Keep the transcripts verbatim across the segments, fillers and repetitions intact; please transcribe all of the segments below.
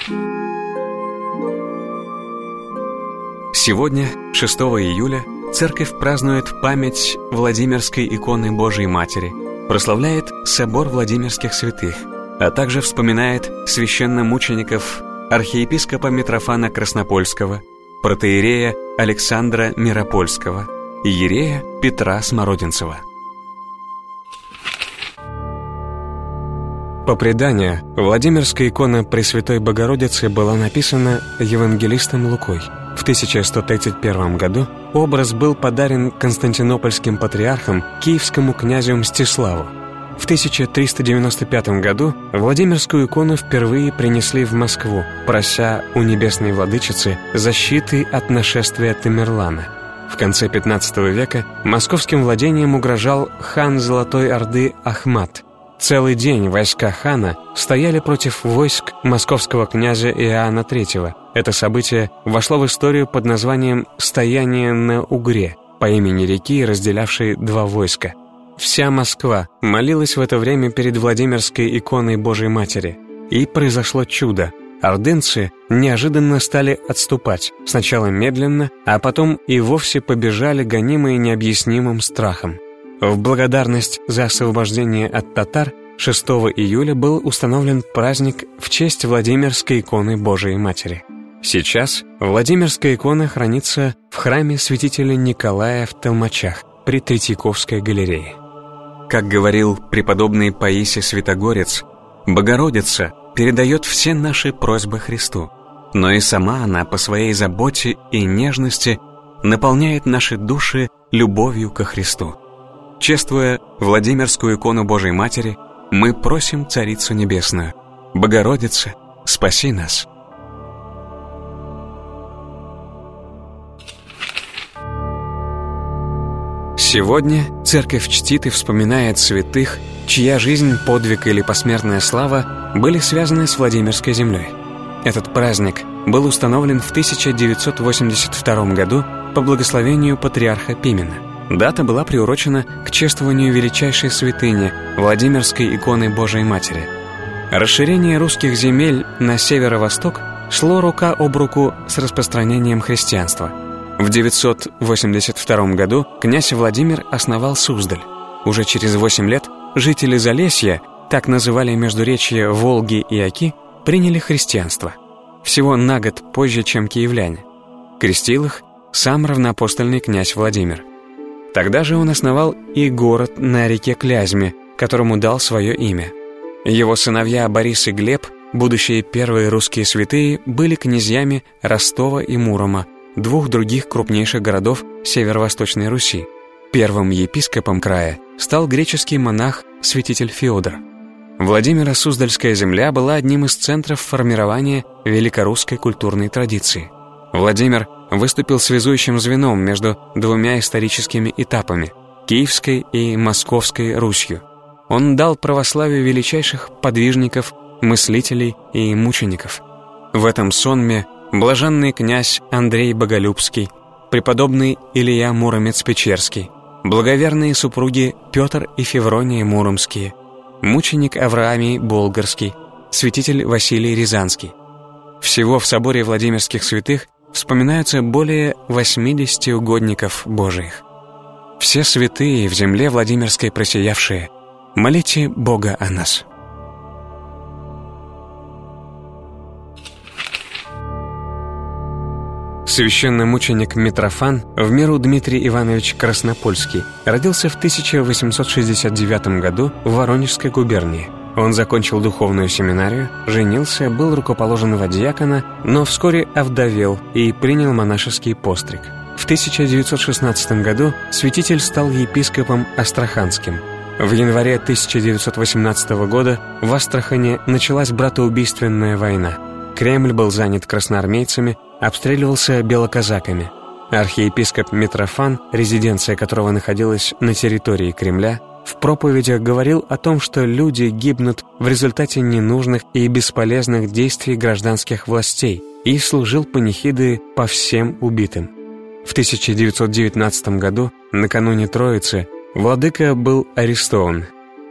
Сегодня, шестого июля, Церковь празднует память Владимирской иконы Божией Матери, прославляет собор Владимирских святых, а также вспоминает священномучеников архиепископа Митрофана Краснопольского, протоиерея Александра Миропольского, иерея Петра Смородинцева. По преданию, Владимирская икона Пресвятой Богородицы была написана евангелистом Лукой. В тысяча сто тридцать первом году образ был подарен константинопольским патриархом киевскому князю Мстиславу. В тысяча триста девяносто пятом году Владимирскую икону впервые принесли в Москву, прося у Небесной Владычицы защиты от нашествия Тамерлана. В конце пятнадцатого века московским владением угрожал хан Золотой Орды Ахмат. Целый день войска хана стояли против войск московского князя Иоанна третьего. Это событие вошло в историю под названием «Стояние на Угре» по имени реки, разделявшей два войска. Вся Москва молилась в это время перед Владимирской иконой Божией Матери. И произошло чудо. Ордынцы неожиданно стали отступать, сначала медленно, а потом и вовсе побежали, гонимые необъяснимым страхом. В благодарность за освобождение от татар шестого июля был установлен праздник в честь Владимирской иконы Божией Матери. Сейчас Владимирская икона хранится в храме святителя Николая в Толмачах при Третьяковской галерее. Как говорил преподобный Паисий Святогорец, Богородица передает все наши просьбы Христу, но и сама она по своей заботе и нежности наполняет наши души любовью ко Христу. Чествуя Владимирскую икону Божией Матери, мы просим Царицу Небесную: Богородица, спаси нас. Сегодня Церковь чтит и вспоминает святых, чья жизнь, подвиг или посмертная слава были связаны с Владимирской землей. Этот праздник был установлен в тысяча девятьсот восемьдесят втором году по благословению патриарха Пимена. Дата была приурочена к чествованию величайшей святыни Владимирской иконы Божией Матери. Расширение русских земель на северо-восток шло рука об руку с распространением христианства. В девятьсот восемьдесят втором году князь Владимир основал Суздаль. Уже через восемь лет жители Залесья, так называли междуречье Волги и Оки, приняли христианство. Всего на год позже, чем киевляне. Крестил их сам равноапостольный князь Владимир. Тогда же он основал и город на реке Клязьме, которому дал свое имя. Его сыновья Борис и Глеб, будущие первые русские святые, были князьями Ростова и Мурома, двух других крупнейших городов северо-восточной Руси. Первым епископом края стал греческий монах святитель Феодор. Владимиро-Суздальская земля была одним из центров формирования великорусской культурной традиции. Владимир выступил связующим звеном между двумя историческими этапами – Киевской и Московской Русью. Он дал православию величайших подвижников, мыслителей и мучеников. В этом сонме блаженный князь Андрей Боголюбский, преподобный Илья Муромец-Печерский, благоверные супруги Петр и Феврония Муромские, мученик Авраамий Болгарский, святитель Василий Рязанский. Всего в соборе Владимирских святых вспоминаются более восьмидесяти угодников Божиих. Все святые в земле Владимирской просиявшие, молите Бога о нас. Священномученик Митрофан в меру Дмитрий Иванович Краснопольский родился в тысяча восемьсот шестьдесят девятом году в Воронежской губернии. Он закончил духовную семинарию, женился, был рукоположен во диакона, но вскоре овдовел и принял монашеский постриг. В тысяча девятьсот шестнадцатом году святитель стал епископом Астраханским. В январе тысяча девятьсот восемнадцатого года в Астрахани началась братоубийственная война. Кремль был занят красноармейцами, обстреливался белоказаками. Архиепископ Митрофан, резиденция которого находилась на территории Кремля, в проповедях говорил о том, что люди гибнут в результате ненужных и бесполезных действий гражданских властей, и служил панихиды по всем убитым. В тысяча девятьсот девятнадцатом году, накануне Троицы, владыка был арестован.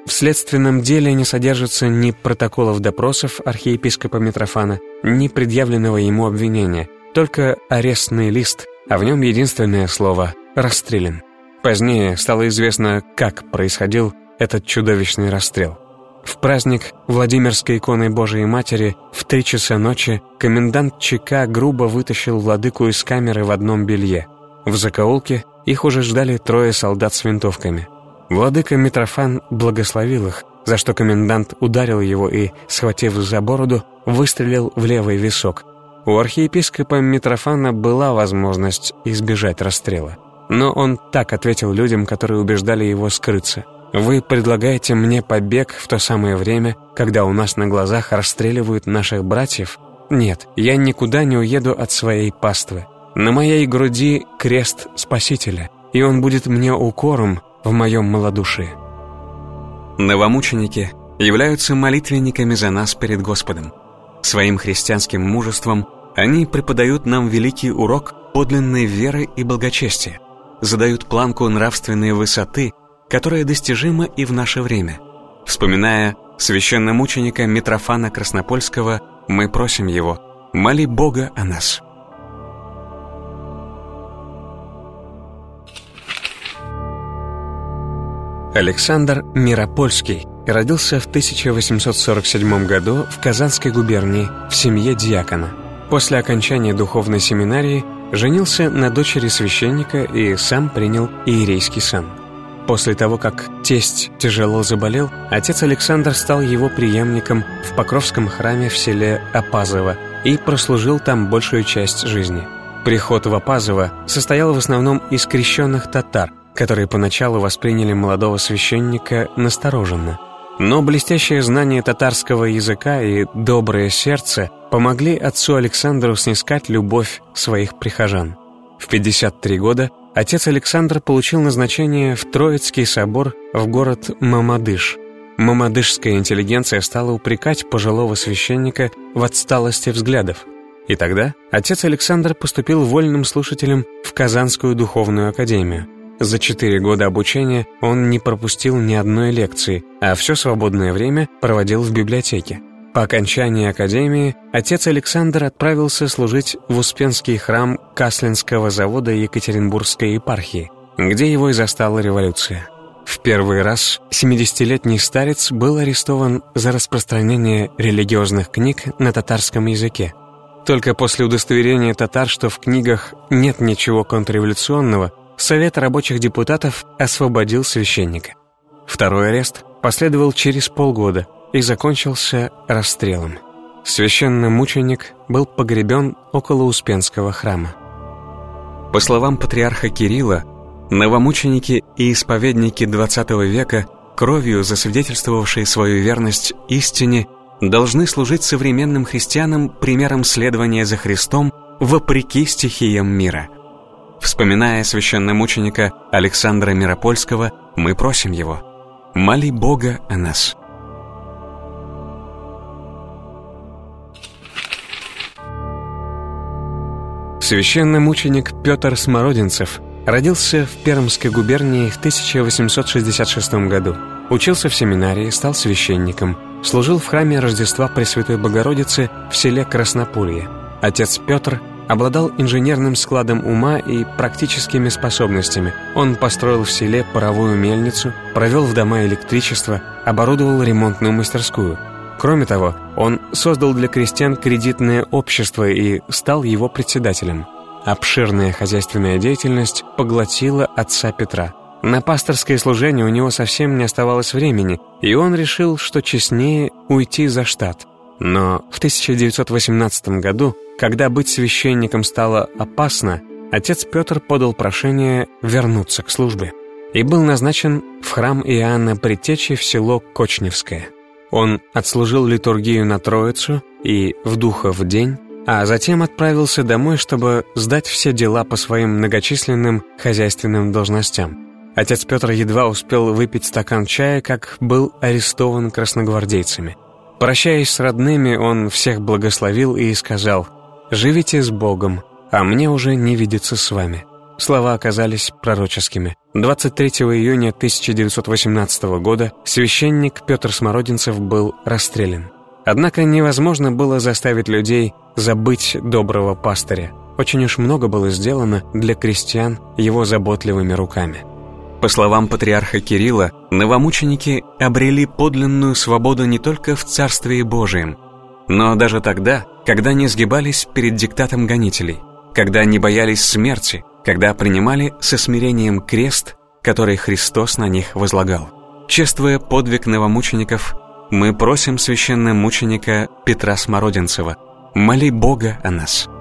В следственном деле не содержится ни протоколов допросов архиепископа Митрофана, ни предъявленного ему обвинения, только арестный лист, а в нем единственное слово «расстрелян». Позднее стало известно, как происходил этот чудовищный расстрел. В праздник Владимирской иконы Божией Матери в три часа ночи комендант ЧК грубо вытащил владыку из камеры в одном белье. В закоулке их уже ждали трое солдат с винтовками. Владыка Митрофан благословил их, за что комендант ударил его и, схватив за бороду, выстрелил в левый висок. У архиепископа Митрофана была возможность избежать расстрела. Но он так ответил людям, которые убеждали его скрыться: «Вы предлагаете мне побег в то самое время, когда у нас на глазах расстреливают наших братьев? Нет, я никуда не уеду от своей паствы. На моей груди крест Спасителя, и он будет мне укором в моем малодушии». Новомученики являются молитвенниками за нас перед Господом. Своим христианским мужеством они преподают нам великий урок подлинной веры и благочестия, задают планку нравственной высоты, которая достижима и в наше время. Вспоминая священномученика Митрофана Краснопольского, мы просим его: «Моли Бога о нас». Александр Миропольский родился в тысяча восемьсот сорок седьмом году в Казанской губернии в семье дьякона. После окончания духовной семинарии женился на дочери священника и сам принял иерейский сан. После того, как тесть тяжело заболел, отец Александр стал его преемником в Покровском храме в селе Опазово и прослужил там большую часть жизни. Приход в Опазово состоял в основном из крещенных татар, которые поначалу восприняли молодого священника настороженно. Но блестящее знание татарского языка и доброе сердце помогли отцу Александру снискать любовь своих прихожан. В пятьдесят три года отец Александр получил назначение в Троицкий собор в город Мамадыш. Мамадышская интеллигенция стала упрекать пожилого священника в отсталости взглядов. И тогда отец Александр поступил вольным слушателем в Казанскую духовную академию. За четыре года обучения он не пропустил ни одной лекции, а все свободное время проводил в библиотеке. По окончании академии отец Александр отправился служить в Успенский храм Каслинского завода Екатеринбургской епархии, где его и застала революция. В первый раз семидесятилетний старец был арестован за распространение религиозных книг на татарском языке. Только после удостоверения татар, что в книгах нет ничего контрреволюционного, Совет рабочих депутатов освободил священника. Второй арест последовал через полгода и закончился расстрелом. Священномученик был погребен около Успенского храма. По словам патриарха Кирилла, новомученики и исповедники двадцатого века, кровью засвидетельствовавшие свою верность истине, должны служить современным христианам примером следования за Христом вопреки стихиям мира. Вспоминая священномученика Александра Миропольского, мы просим его: «Моли Бога о нас». Священномученик Петр Смородинцев родился в Пермской губернии в тысяча восемьсот шестьдесят шестом году. Учился в семинарии, стал священником, служил в храме Рождества Пресвятой Богородицы в селе Краснополье. Отец Петр обладал инженерным складом ума и практическими способностями. Он построил в селе паровую мельницу, провел в дома электричество, оборудовал ремонтную мастерскую. Кроме того, он создал для крестьян кредитное общество и стал его председателем. Обширная хозяйственная деятельность поглотила отца Петра. На пасторское служение у него совсем не оставалось времени, и он решил, что честнее уйти за штат. Но в тысяча девятьсот восемнадцатом году, когда быть священником стало опасно, отец Петр подал прошение вернуться к службе и был назначен в храм Иоанна Предтечи в село Кочневское. Он отслужил литургию на Троицу и в Духов день, а затем отправился домой, чтобы сдать все дела по своим многочисленным хозяйственным должностям. Отец Петр едва успел выпить стакан чая, как был арестован красногвардейцами. Прощаясь с родными, он всех благословил и сказал: «Живите с Богом, а мне уже не видеться с вами». слова оказались пророческими. двадцать третьего июня тысяча девятьсот восемнадцатого года священник Петр Смородинцев был расстрелян. Однако невозможно было заставить людей забыть доброго пастыря. Очень уж много было сделано для крестьян его заботливыми руками. По словам патриарха Кирилла, новомученики обрели подлинную свободу не только в Царствии Божием, но даже тогда, когда не сгибались перед диктатом гонителей, когда не боялись смерти, когда принимали со смирением крест, который Христос на них возлагал. Чествуя подвиг новомучеников, мы просим священномученика Петра Смородинцева: моли Бога о нас.